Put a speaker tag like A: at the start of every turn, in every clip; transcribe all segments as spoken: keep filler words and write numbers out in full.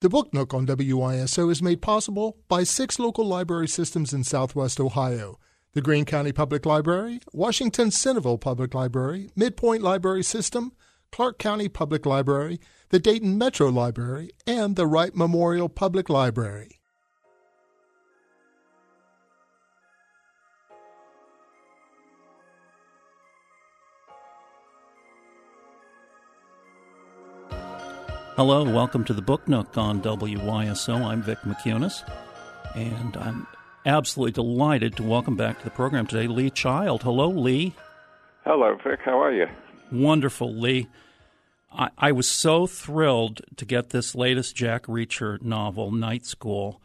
A: The Book Nook on W Y S O is made possible by six local library systems in Southwest Ohio: the Greene County Public Library, Washington Centerville Public Library, Midpoint Library System, Clark County Public Library, the Dayton Metro Library, and the Wright Memorial Public Library.
B: Hello, welcome to the Book Nook on W Y S O. I'm Vic McCunis, and I'm absolutely delighted to welcome back to the program today Lee Child. Hello, Lee.
C: Hello, Vic. How are you?
B: Wonderful, Lee. I, I was so thrilled to get this latest Jack Reacher novel, Night School,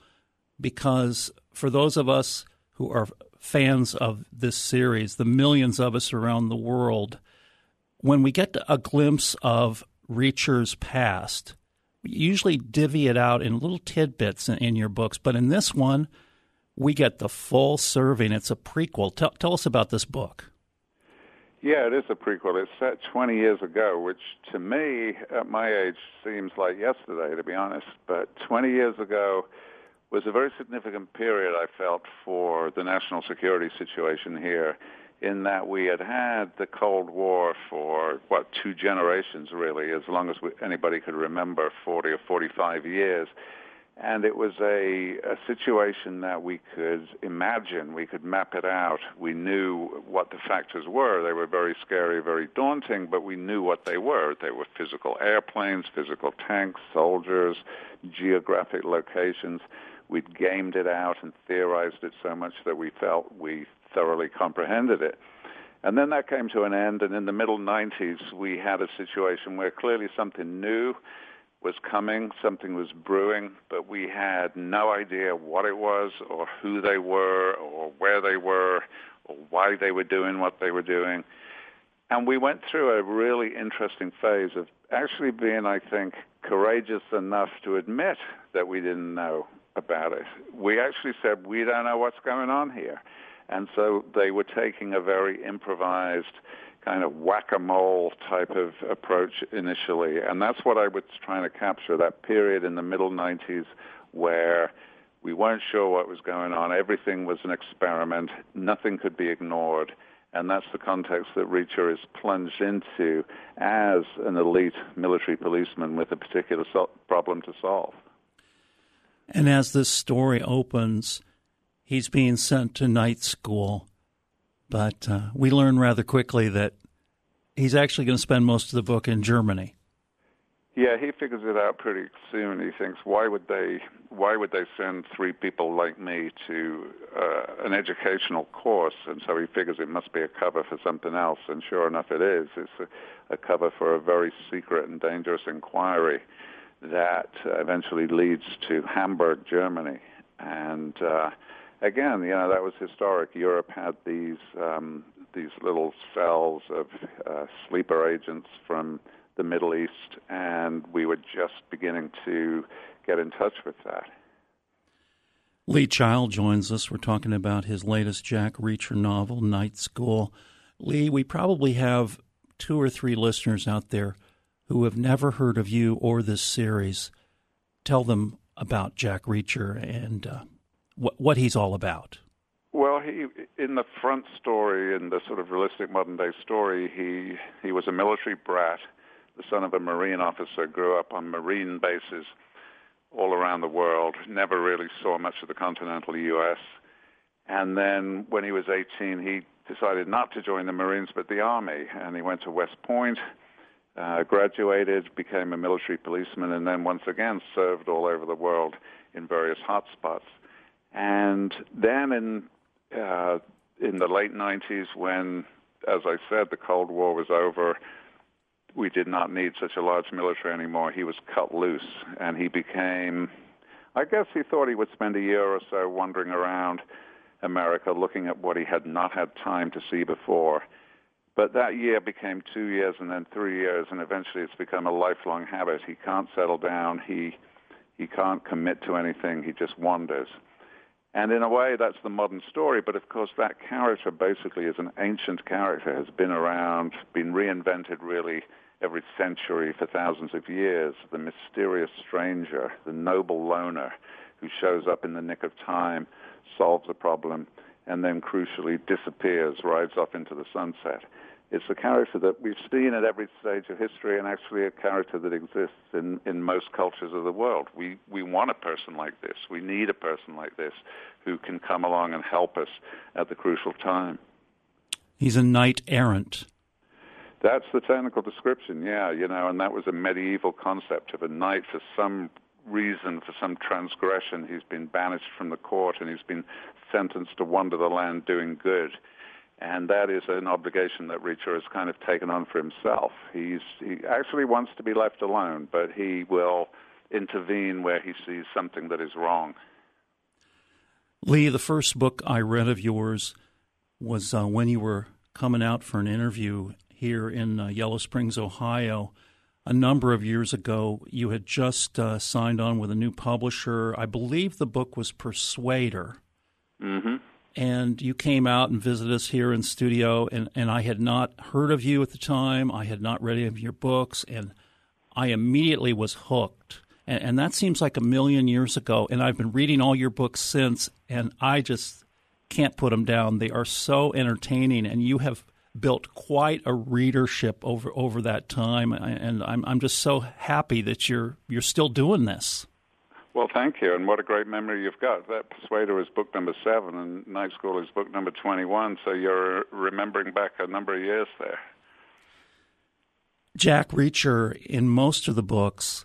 B: because for those of us who are fans of this series, the millions of us around the world, when we get a glimpse of Reacher's past, you usually divvy it out in little tidbits in, in your books, but in this one, we get the full serving. It's a prequel. Tell, tell us about this book.
C: Yeah, it is a prequel. It's set twenty years ago, which to me, at my age, seems like yesterday, to be honest. But twenty years ago was a very significant period, I felt, for the national security situation here, in that we had had the Cold War for, what, two generations, really, as long as we, anybody could remember, forty or forty-five years. And it was a, a situation that we could imagine, we could map it out. We knew what the factors were. They were very scary, very daunting, but we knew what they were. They were physical airplanes, physical tanks, soldiers, geographic locations. We'd gamed it out and theorized it so much that we felt we thoroughly comprehended it. And then that came to an end, and in the middle nineties, we had a situation where clearly something new was coming, something was brewing, but we had no idea what it was or who they were or where they were or why they were doing what they were doing. And we went through a really interesting phase of actually being, I think, courageous enough to admit that we didn't know about it. We actually said, we don't know what's going on here. And so they were taking a very improvised kind of whack-a-mole type of approach initially. And that's what I was trying to capture, that period in the middle nineties where we weren't sure what was going on. Everything was an experiment. Nothing could be ignored. And that's the context that Reacher is plunged into as an elite military policeman with a particular so- problem to solve.
B: And as this story opens, he's being sent to night school, but uh, we learn rather quickly that he's actually going to spend most of the book in Germany.
C: Yeah, he figures it out pretty soon. He thinks, why would they why would they send three people like me to uh, an educational course? And so he figures it must be a cover for something else, and sure enough it is. It's a, a cover for a very secret and dangerous inquiry that uh, eventually leads to Hamburg, Germany. And uh, again, you know, that was historic. Europe had these um, these little cells of uh, sleeper agents from the Middle East, and we were just beginning to get in touch with that.
B: Lee Child joins us. We're talking about his latest Jack Reacher novel, Night School. Lee, we probably have two or three listeners out there who have never heard of you or this series. Tell them about Jack Reacher and uh, what, what he's all about.
C: Well, he in the front story, in the sort of realistic modern-day story, he, he was a military brat, the son of a Marine officer, grew up on Marine bases all around the world, never really saw much of the continental U S. And then when he was eighteen, he decided not to join the Marines but the Army, and he went to West Point, uh, graduated, became a military policeman, and then once again served all over the world in various hotspots. And then in uh, in the late nineties, when, as I said, the Cold War was over, we did not need such a large military anymore. He was cut loose, and he became, I guess he thought he would spend a year or so wandering around America looking at what he had not had time to see before. But that year became two years and then three years, and eventually it's become a lifelong habit. He can't settle down. He he can't commit to anything. He just wanders. And in a way, that's the modern story. But, of course, that character basically is an ancient character, has been around, been reinvented really every century for thousands of years, the mysterious stranger, the noble loner who shows up in the nick of time, solves a problem, and then crucially disappears, rides off into the sunset. It's a character that we've seen at every stage of history, and actually a character that exists in, in most cultures of the world. We we want a person like this. We need a person like this who can come along and help us at the crucial time.
B: He's a knight errant.
C: That's the technical description, yeah, you know, and that was a medieval concept of a knight for some reason, for some transgression. He's been banished from the court and he's been sentenced to wander the land doing good. And that is an obligation that Reacher has kind of taken on for himself. He's, he actually wants to be left alone, but he will intervene where he sees something that is wrong.
B: Lee, the first book I read of yours was uh, when you were coming out for an interview here in uh, Yellow Springs, Ohio. A number of years ago, you had just uh, signed on with a new publisher. I believe the book was Persuader.
C: Mm-hmm.
B: And you came out and visited us here in studio, and, and I had not heard of you at the time. I had not read any of your books, and I immediately was hooked. And, and that seems like a million years ago, and I've been reading all your books since, and I just can't put them down. They are so entertaining, and you have built quite a readership over over that time, and I'm I'm just so happy that you're you're still doing this.
C: Well, thank you, and what a great memory you've got. That Persuader is book number seven, and Night School is book number twenty-one, so you're remembering back a number of years there.
B: Jack Reacher, in most of the books,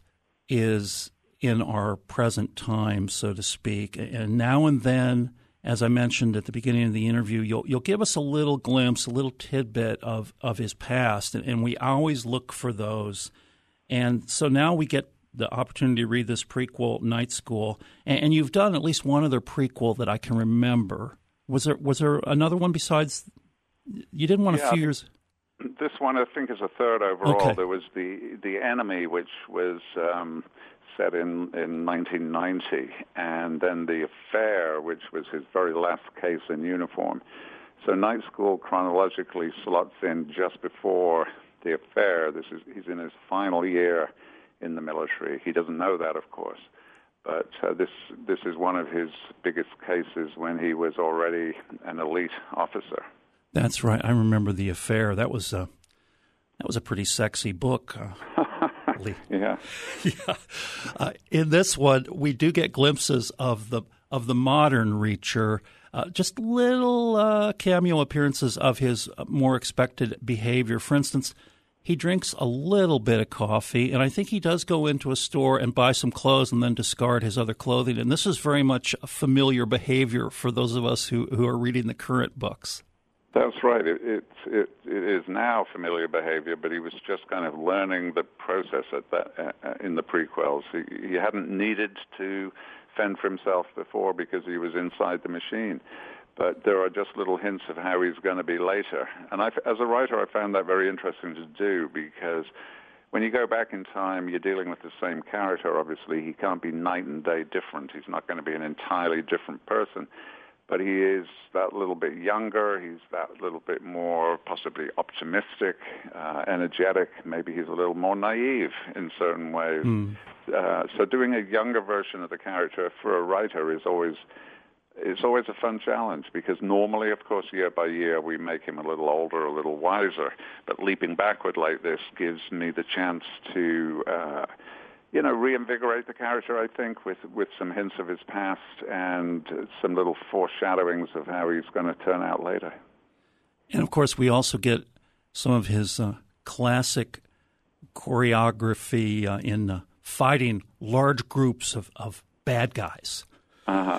B: is in our present time, so to speak, and now and then, as I mentioned at the beginning of the interview, you'll you'll give us a little glimpse, a little tidbit of, of his past, and, and we always look for those. And so now we get the opportunity to read this prequel, Night School, and, and you've done at least one other prequel that I can remember. Was there was there another one besides? You did one
C: yeah,
B: a few years.
C: This one, I think, is a third overall.
B: Okay.
C: There was the the Enemy, which was um, set in in nineteen ninety, and then the Affair, which was his very last case in uniform. So Night School chronologically slots in just before the Affair. This is he's in his final year in the military. He doesn't know that, of course, but uh, this this is one of his biggest cases when he was already an elite officer.
B: That's right. I remember the Affair. That was a that was a pretty sexy book. Uh,
C: yeah,
B: yeah. Uh, in this one, we do get glimpses of the of the modern Reacher. Uh, just little uh, cameo appearances of his more expected behavior. For instance, he drinks a little bit of coffee, and I think he does go into a store and buy some clothes and then discard his other clothing. And this is very much a familiar behavior for those of us who, who are reading the current books.
C: That's right. It, it, it, it is now familiar behavior, but he was just kind of learning the process at that uh, in the prequels. He, he hadn't needed to fend for himself before because he was inside the machine. But there are just little hints of how he's going to be later. And I, as a writer, I found that very interesting to do because when you go back in time, you're dealing with the same character. Obviously, he can't be night and day different. He's not going to be an entirely different person. But he is that little bit younger. He's that little bit more possibly optimistic, uh, energetic. Maybe he's a little more naive in certain ways. Mm. Uh, so doing a younger version of the character for a writer is always it's always a fun challenge because normally, of course, year by year, we make him a little older, a little wiser. But leaping backward like this gives me the chance to, uh, you know, reinvigorate the character, I think, with, with some hints of his past and some little foreshadowings of how he's going to turn out later.
B: And, of course, we also get some of his uh, classic choreography uh, in uh, fighting large groups of, of bad guys.
C: Uh-huh.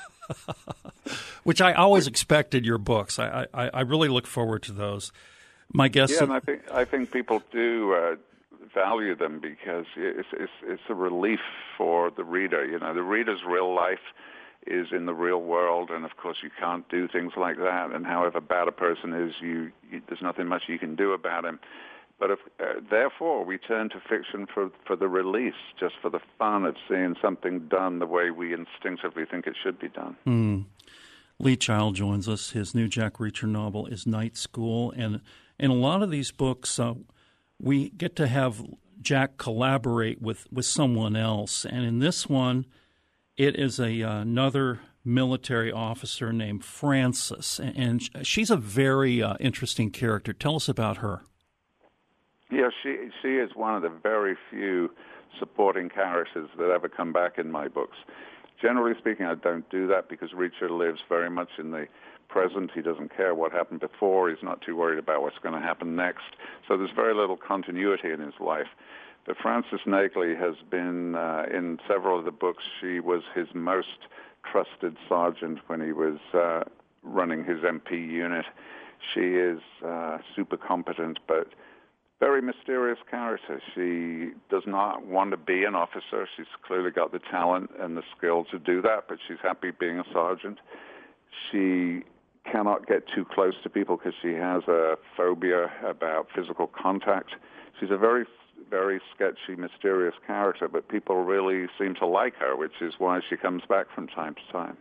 B: Which I always expected your books. I, I, I really look forward to those. My guess.
C: Yeah, and I think I think people do uh, value them because it's, it's it's a relief for the reader. You know, the reader's real life is in the real world, and of course you can't do things like that. And however bad a person is, you, you there's nothing much you can do about him. But if, uh, therefore, we turn to fiction for, for the release, just for the fun of seeing something done the way we instinctively think it should be done.
B: Mm. Lee Child joins us. His new Jack Reacher novel is Night School. And in a lot of these books, uh, we get to have Jack collaborate with, with someone else. And in this one, it is a uh, another military officer named Frances. And she's a very uh, interesting character. Tell us about her.
C: Yeah, she she is one of the very few supporting characters that ever come back in my books. Generally speaking, I don't do that because Reacher lives very much in the present. He doesn't care what happened before. He's not too worried about what's going to happen next. So there's very little continuity in his life. But Frances Nagley has been uh, in several of the books. She was his most trusted sergeant when he was uh, running his M P unit. She is uh, super competent, but very mysterious character. She does not want to be an officer. She's clearly got the talent and the skill to do that, but she's happy being a sergeant. She cannot get too close to people because she has a phobia about physical contact. She's a very, very sketchy, mysterious character, but people really seem to like her, which is why she comes back from time to time.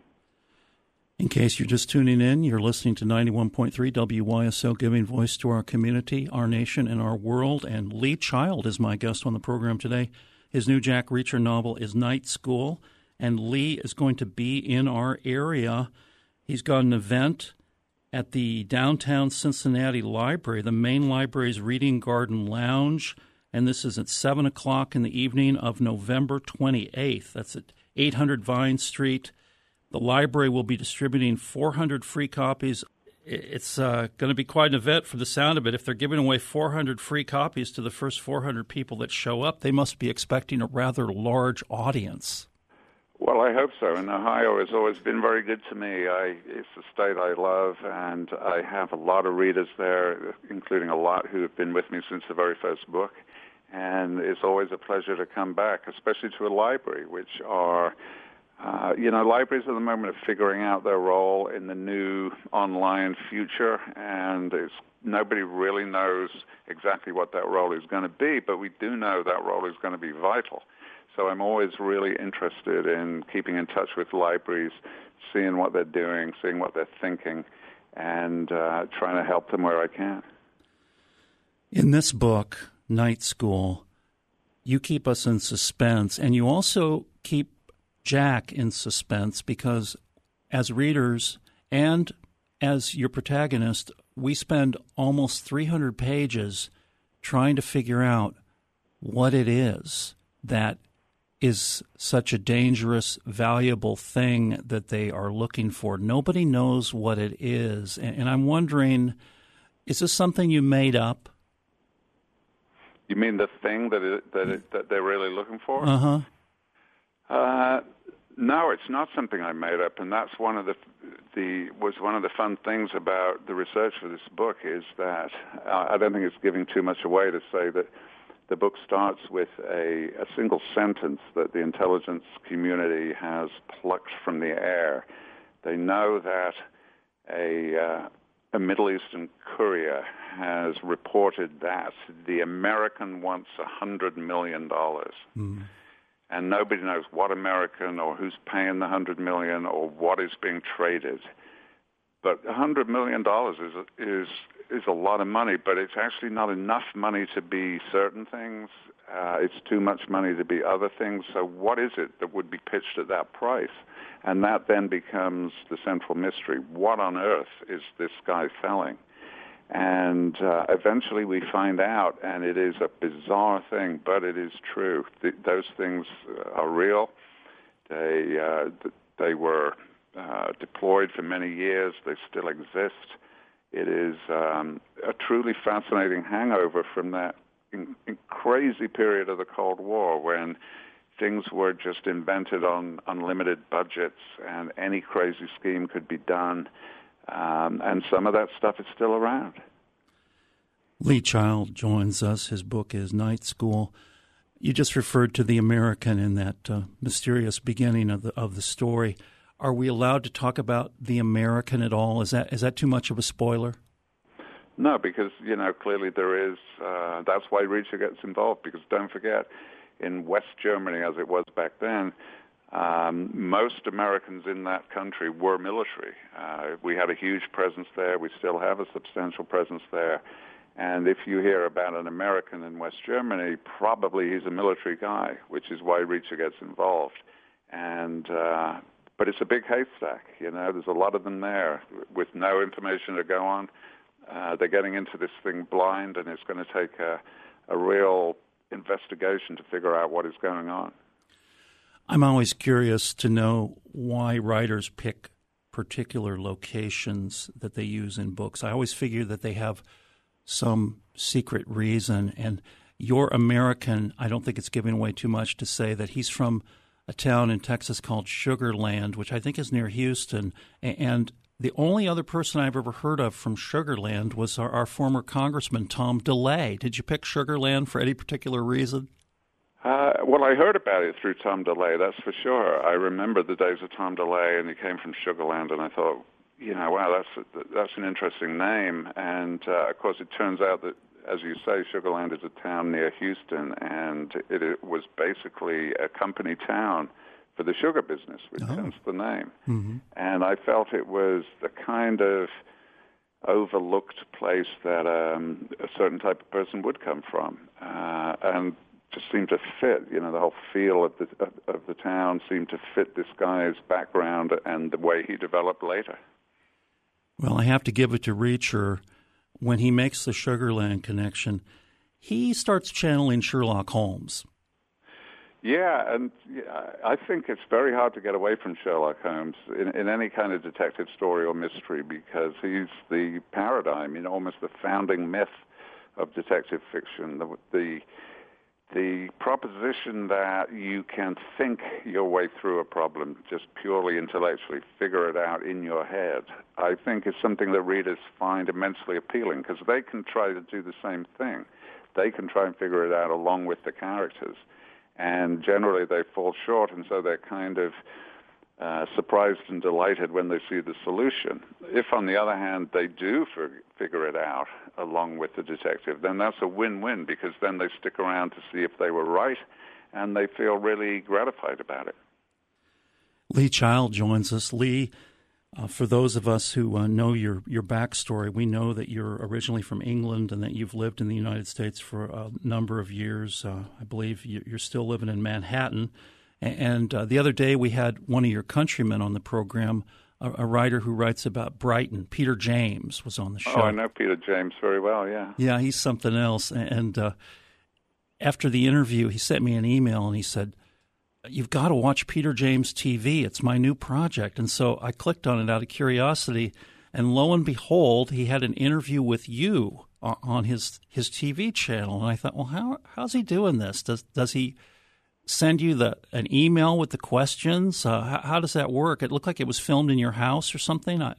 B: In case you're just tuning in, you're listening to ninety-one point three W Y S O, giving voice to our community, our nation, and our world. And Lee Child is my guest on the program today. His new Jack Reacher novel is Night School, and Lee is going to be in our area. He's got an event at the downtown Cincinnati Library, the main library's Reading Garden Lounge, and this is at seven o'clock in the evening of November twenty-eighth. That's at eight hundred Vine Street. The library will be distributing four hundred free copies. It's uh, going to be quite an event for the sound of it. If they're giving away four hundred free copies to the first four hundred people that show up, they must be expecting a rather large audience.
C: Well, I hope so. And Ohio has always been very good to me. I, it's a state I love, and I have a lot of readers there, including a lot who have been with me since the very first book. And it's always a pleasure to come back, especially to a library, which are... Uh, you know, libraries at the moment are figuring out their role in the new online future, and it's, nobody really knows exactly what that role is going to be, but we do know that role is going to be vital. So I'm always really interested in keeping in touch with libraries, seeing what they're doing, seeing what they're thinking, and uh, trying to help them where I can.
B: In this book, Night School, you keep us in suspense, and you also keep Jack in suspense because as readers and as your protagonist, we spend almost three hundred pages trying to figure out what it is that is such a dangerous, valuable thing that they are looking for. Nobody knows what it is. And I'm wondering, is this something you made up?
C: You mean the thing that it, that, it, that they're really looking for?
B: Uh-huh.
C: Uh, no, it's not something I made up, and that's one of the the was one of the fun things about the research for this book is that uh, I don't think it's giving too much away to say that the book starts with a, a single sentence that the intelligence community has plucked from the air. They know that a uh, a Middle Eastern courier has reported that the American wants a hundred million dollars. Mm. And nobody knows what American or who's paying the hundred million or what is being traded. But a hundred million dollars is is is a lot of money, but it's actually not enough money to be certain things. Uh, it's too much money to be other things. So what is it that would be pitched at that price? And that then becomes the central mystery. What on earth is this guy selling? And uh, eventually we find out, and it is a bizarre thing, but it is true. Th- those things are real. They uh, th- they were uh, deployed for many years. They still exist. It is um, a truly fascinating hangover from that in- in crazy period of the Cold War when things were just invented on unlimited budgets and any crazy scheme could be done. Um, and some of that stuff is still around.
B: Lee Child joins us. His book is Night School. You just referred to the American in that uh, mysterious beginning of the of the story. Are we allowed to talk about the American at all? Is that is that too much of a spoiler?
C: No, because, you know, clearly there is. Uh, that's why Reacher gets involved, because don't forget, in West Germany, as it was back then, Um, most Americans in that country were military. Uh, we had a huge presence there. We still have a substantial presence there. And if you hear about an American in West Germany, probably he's a military guy, which is why Reacher gets involved. And uh, but it's a big haystack, you know. There's a lot of them there with no information to go on. Uh, they're getting into this thing blind, and it's going to take a, a real investigation to figure out what is going on.
B: I'm always curious to know why writers pick particular locations that they use in books. I always figure that they have some secret reason. And your American, I don't think it's giving away too much to say that he's from a town in Texas called Sugar Land, which I think is near Houston. And the only other person I've ever heard of from Sugar Land was our, our former Congressman, Tom DeLay. Did you pick Sugar Land for any particular reason?
C: Uh, well, I heard about it through Tom DeLay, that's for sure. I remember the days of Tom DeLay, and he came from Sugar Land, and I thought, you know, wow, that's a, that's an interesting name. And, uh, of course, it turns out that, as you say, Sugar Land is a town near Houston, and it, it was basically a company town for the sugar business, which
B: oh.
C: hence the name.
B: Mm-hmm.
C: And I felt it was the kind of overlooked place that um, a certain type of person would come from. Uh, and just seemed to fit, you know, the whole feel of the of, of the town seemed to fit this guy's background and the way he developed later.
B: Well, I have to give it to Reacher. When he makes the Sugar Land connection, he starts channeling Sherlock Holmes.
C: Yeah, and I think it's very hard to get away from Sherlock Holmes in, in any kind of detective story or mystery because he's the paradigm, you know, almost the founding myth of detective fiction. The, the The proposition that you can think your way through a problem just purely intellectually, figure it out in your head, I think is something that readers find immensely appealing because they can try to do the same thing. They can try and figure it out along with the characters. And generally they fall short, and so they're kind of Uh, surprised and delighted when they see the solution. If, on the other hand, they do f- figure it out along with the detective, then that's a win-win because then they stick around to see if they were right, and they feel really gratified about it.
B: Lee Child joins us. Lee, uh, for those of us who uh, know your, your backstory, we know that you're originally from England and that you've lived in the United States for a number of years. Uh, I believe you're still living in Manhattan. And uh, the other day we had one of your countrymen on the program, a, a writer who writes about Brighton. Peter James was on the show.
C: Oh, I know Peter James very well, yeah.
B: Yeah, he's something else. And uh, after the interview, he sent me an email and he said, "You've got to watch Peter James T V. It's my new project." And so I clicked on it out of curiosity, and lo and behold, he had an interview with you on his his T V channel. And I thought, well, how how's he doing this? Does does he send you the an email with the questions? Uh, how, how does that work? It looked like it was filmed in your house or something. I...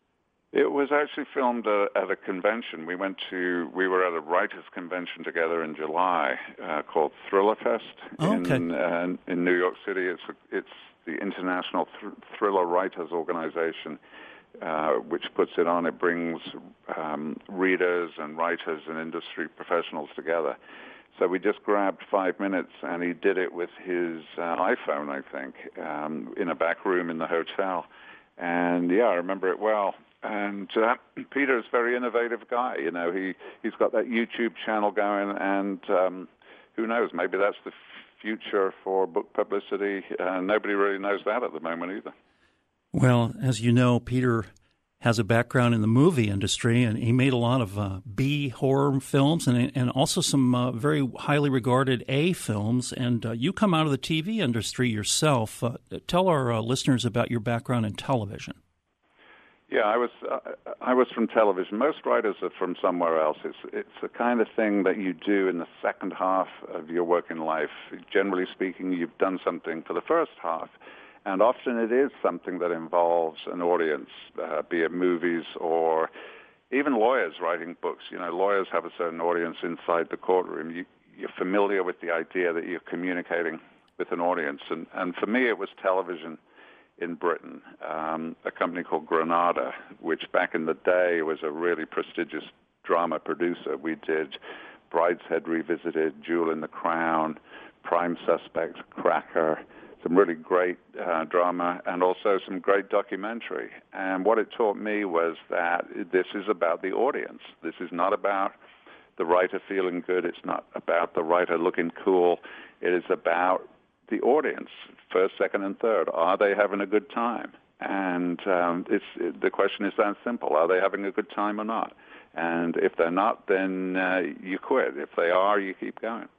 C: It was actually filmed uh, at a convention. We went to we were at a writers' convention together in July uh, called Thriller Fest
B: oh, okay.
C: in uh, in New York City. It's a, it's the International Th- Thriller Writers Organization, uh, which puts it on. It brings um, readers and writers and industry professionals together. So we just grabbed five minutes, and he did it with his uh, iPhone, I think, um, in a back room in the hotel. And, yeah, I remember it well. And uh, Peter's a very innovative guy. You know, he, he's got that YouTube channel going, and um, who knows, maybe that's the future for book publicity. Uh, nobody really knows that at the moment either.
B: Well, as you know, Peter has a background in the movie industry, and he made a lot of uh, B horror films and and also some uh, very highly regarded A films. And uh, you come out of the T V industry yourself. Uh, tell our uh, listeners about your background in television.
C: Yeah, I was uh, I was from television. Most writers are from somewhere else. It's it's the kind of thing that you do in the second half of your working life. Generally speaking, you've done something for the first half. And often it is something that involves an audience, uh, be it movies or even lawyers writing books. You know, lawyers have a certain audience inside the courtroom. You, you're familiar with the idea that you're communicating with an audience. And, and for me, it was television in Britain, um, a company called Granada, which back in the day was a really prestigious drama producer. We did Brideshead Revisited, Jewel in the Crown, Prime Suspect, Cracker, some really great uh, drama, and also some great documentary. And what it taught me was that this is about the audience. This is not about the writer feeling good. It's not about the writer looking cool. It is about the audience, first, second, and third. Are they having a good time? And um, it's it, the question is that simple. Are they having a good time or not? And if they're not, then uh, you quit. If they are, you keep going.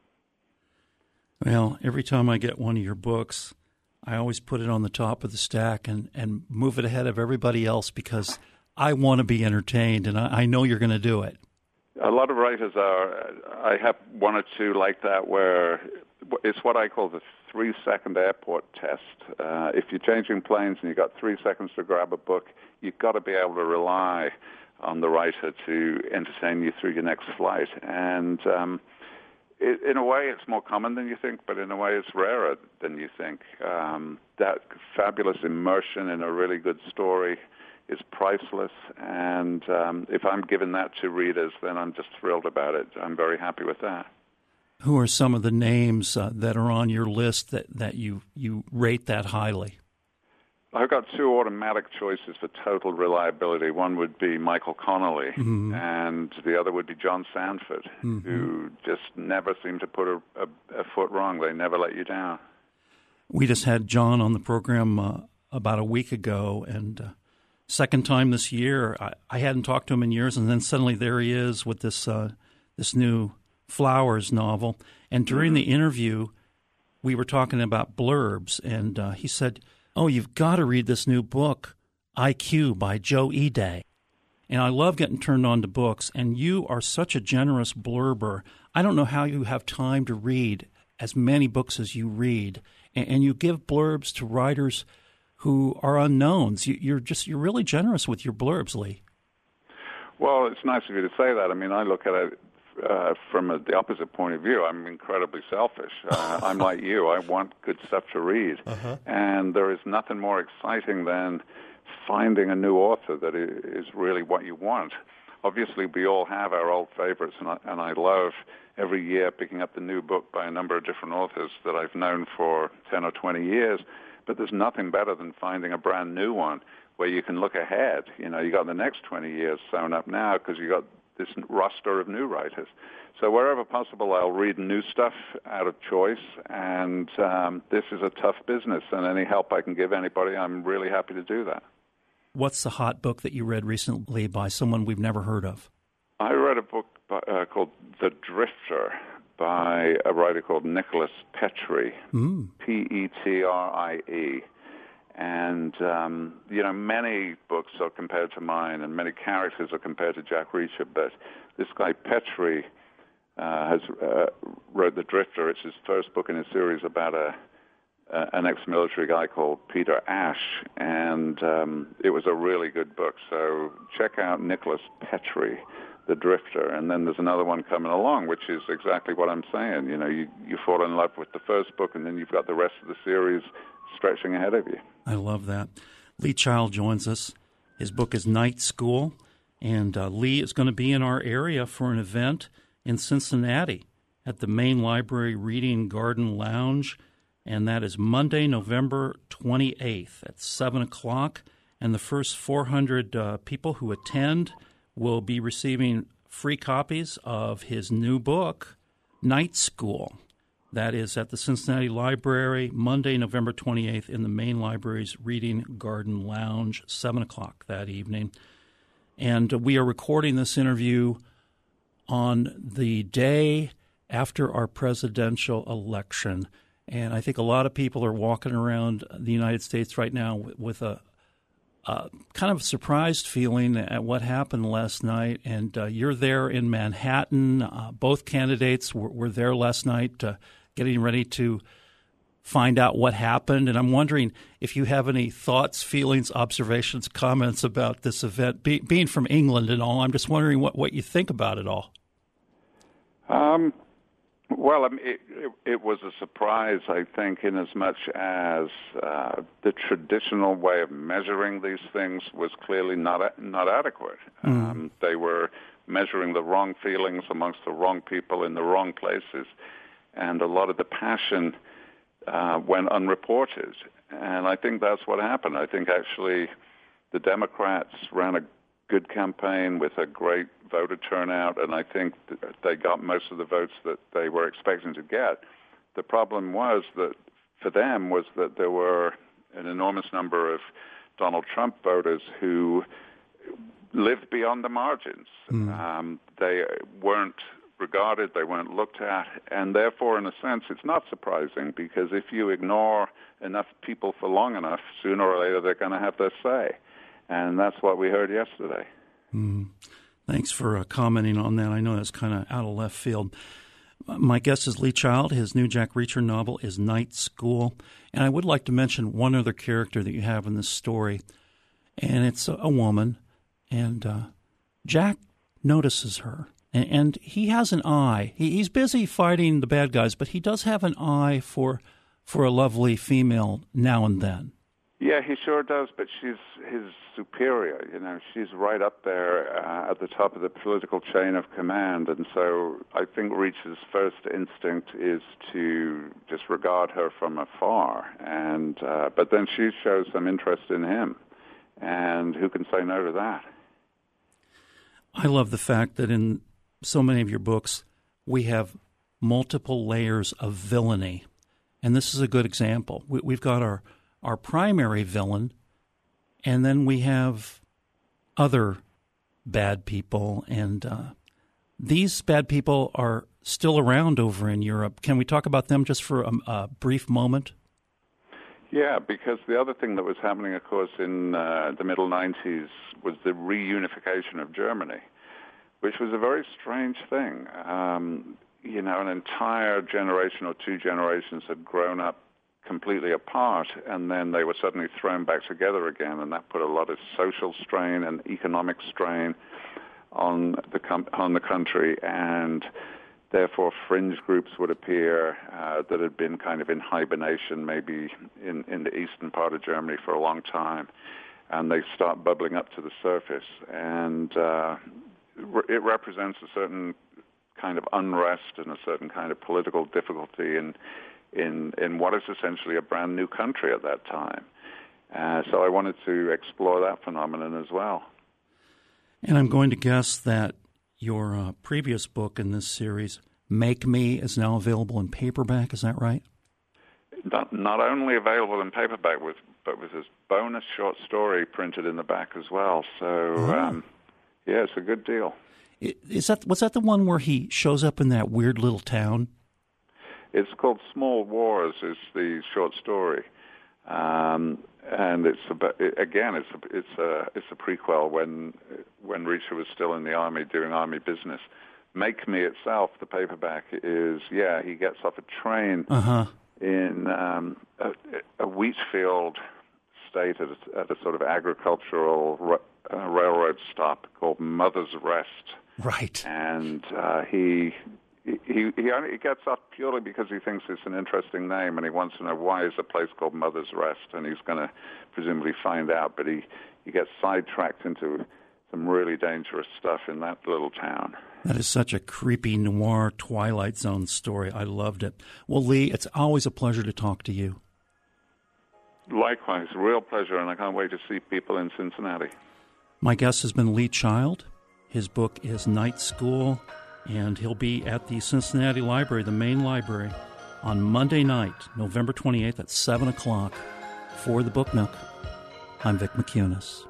B: Well, every time I get one of your books, I always put it on the top of the stack and, and move it ahead of everybody else because I want to be entertained, and I, I know you're going to do it.
C: A lot of writers are. I have one or two like that where it's what I call the three-second airport test. Uh, if you're changing planes and you've got three seconds to grab a book, you've got to be able to rely on the writer to entertain you through your next flight. And um, it, in a way, it's more common than you think, but in a way, it's rarer than you think. Um, that fabulous immersion in a really good story is priceless, and um, if I'm giving that to readers, then I'm just thrilled about it. I'm very happy with that.
B: Who are some of the names uh, that are on your list that, that you, you rate that highly?
C: I've got two automatic choices for total reliability. One would be Michael Connelly, mm-hmm. and the other would be John Sandford, mm-hmm. who just never seem to put a, a, a foot wrong. They never let you down.
B: We just had John on the program uh, about a week ago, and uh, second time this year. I, I hadn't talked to him in years, and then suddenly there he is with this uh, this new Flowers novel. And during the interview, we were talking about blurbs, and uh, he said, oh, you've got to read this new book, I Q by Joe Ide. And I love getting turned on to books, and you are such a generous blurber. I don't know how you have time to read as many books as you read, and, and you give blurbs to writers who are unknowns. You, you're just you're really generous with your blurbs, Lee.
C: Well, it's nice of you to say that. I mean, I look at it uh, from a, the opposite point of view. I'm incredibly selfish. Uh, I'm like you. I want good stuff to read. Uh-huh. And there is nothing more exciting than finding a new author that is really what you want. Obviously, we all have our old favorites, and I, and I love every year picking up the new book by a number of different authors that I've known for ten or twenty years. But there's nothing better than finding a brand new one where you can look ahead. You know, you got the next twenty years sewn up now because you got this roster of new writers. So wherever possible, I'll read new stuff out of choice, and um, this is a tough business, and any help I can give anybody, I'm really happy to do that.
B: What's the hot book that you read recently by someone we've never heard of?
C: I read a book by, uh, called The Drifter by a writer called Nicholas Petrie, mm. P E T R I E. And, um, you know, many books are compared to mine, and many characters are compared to Jack Reacher, but this guy Petrie uh, has uh, wrote The Drifter. It's his first book in a series about a uh, an ex-military guy called Peter Ash, and um, it was a really good book. So check out Nicholas Petrie, The Drifter, and then there's another one coming along, which is exactly what I'm saying. You know, you, you fall in love with the first book, and then you've got the rest of the series stretching ahead of you.
B: I love that. Lee Child joins us. His book is Night School, and uh, Lee is going to be in our area for an event in Cincinnati at the Main Library Reading Garden Lounge, and that is Monday, November twenty-eighth at seven o'clock, and the first four hundred uh, people who attend will be receiving free copies of his new book, Night School. That is at the Cincinnati Library, Monday, November twenty-eighth, in the Main Library's Reading Garden Lounge, seven o'clock that evening. And we are recording this interview on the day after our presidential election. And I think a lot of people are walking around the United States right now with a Uh, kind of surprised feeling at what happened last night, and uh, you're there in Manhattan. Uh, both candidates were, were there last night uh, getting ready to find out what happened, and I'm wondering if you have any thoughts, feelings, observations, comments about this event. Be, being from England and all, I'm just wondering what, what you think about it all.
C: Um. Well, I mean, it, it, it was a surprise, I think, in as much as uh, the traditional way of measuring these things was clearly not not adequate. Mm. Um, they were measuring the wrong feelings amongst the wrong people in the wrong places, and a lot of the passion uh, went unreported. And I think that's what happened. I think actually the Democrats ran a good campaign with a great voter turnout, and I think they got most of the votes that they were expecting to get. The problem was that for them was that there were an enormous number of Donald Trump voters who lived beyond the margins. Mm. Um, they weren't regarded, they weren't looked at, and therefore, in a sense, it's not surprising, because if you ignore enough people for long enough, sooner or later they're going to have their say. And that's what we heard yesterday.
B: Mm. Thanks for uh, commenting on that. I know that's kind of out of left field. My guest is Lee Child. His new Jack Reacher novel is Night School. And I would like to mention one other character that you have in this story, and it's a, a woman. And uh, Jack notices her, and, and he has an eye. He, he's busy fighting the bad guys, but he does have an eye for for a lovely female now and then.
C: Yeah, he sure does, but she's his superior. You know, she's right up there uh, at the top of the political chain of command, and so I think Reacher's first instinct is to just regard her from afar, and uh, but then she shows some interest in him, and who can say no to that?
B: I love the fact that in so many of your books we have multiple layers of villainy, and this is a good example. We, we've got our our primary villain, and then we have other bad people, and uh, these bad people are still around over in Europe. Can we talk about them just for a, a brief moment?
C: Yeah, because the other thing that was happening, of course, in uh, the middle nineties was the reunification of Germany, which was a very strange thing. Um, you know, an entire generation or two generations had grown up completely apart, and then they were suddenly thrown back together again, and that put a lot of social strain and economic strain on the com- on the country, and therefore fringe groups would appear uh, that had been kind of in hibernation, maybe in, in the eastern part of Germany for a long time, and they start bubbling up to the surface, and uh, it represents a certain kind of unrest and a certain kind of political difficulty in in in what is essentially a brand new country at that time. Uh, so I wanted to explore that phenomenon as well.
B: And I'm going to guess that your uh, previous book in this series, Make Me, is now available in paperback. Is that right?
C: Not, not only available in paperback, with, but with this bonus short story printed in the back as well. So, oh. um, yeah, it's a good deal.
B: Is that was that the one where he shows up in that weird little town?
C: It's called Small Wars, is the short story, um, and it's about, again, it's a, it's a it's a prequel when when Reacher was still in the army doing army business. Make Me itself, the paperback, is yeah he gets off a train
B: uh-huh.
C: in um, a, a wheat field state at a, at a sort of agricultural ra- uh, railroad stop called Mother's Rest.
B: Right,
C: and uh, he. He he only he gets off purely because he thinks it's an interesting name, and he wants to know why is a place called Mother's Rest, and he's going to presumably find out. But he, he gets sidetracked into some really dangerous stuff in that little town.
B: That is such a creepy noir Twilight Zone story. I loved it. Well, Lee, it's always a pleasure to talk to you.
C: Likewise, real pleasure, and I can't wait to see people in Cincinnati. My
B: guest has been Lee Child. His book is Night School, and he'll be at the Cincinnati Library, the main library, on Monday night, November twenty-eighth at seven o'clock for the Book Nook. I'm Vic McCunis.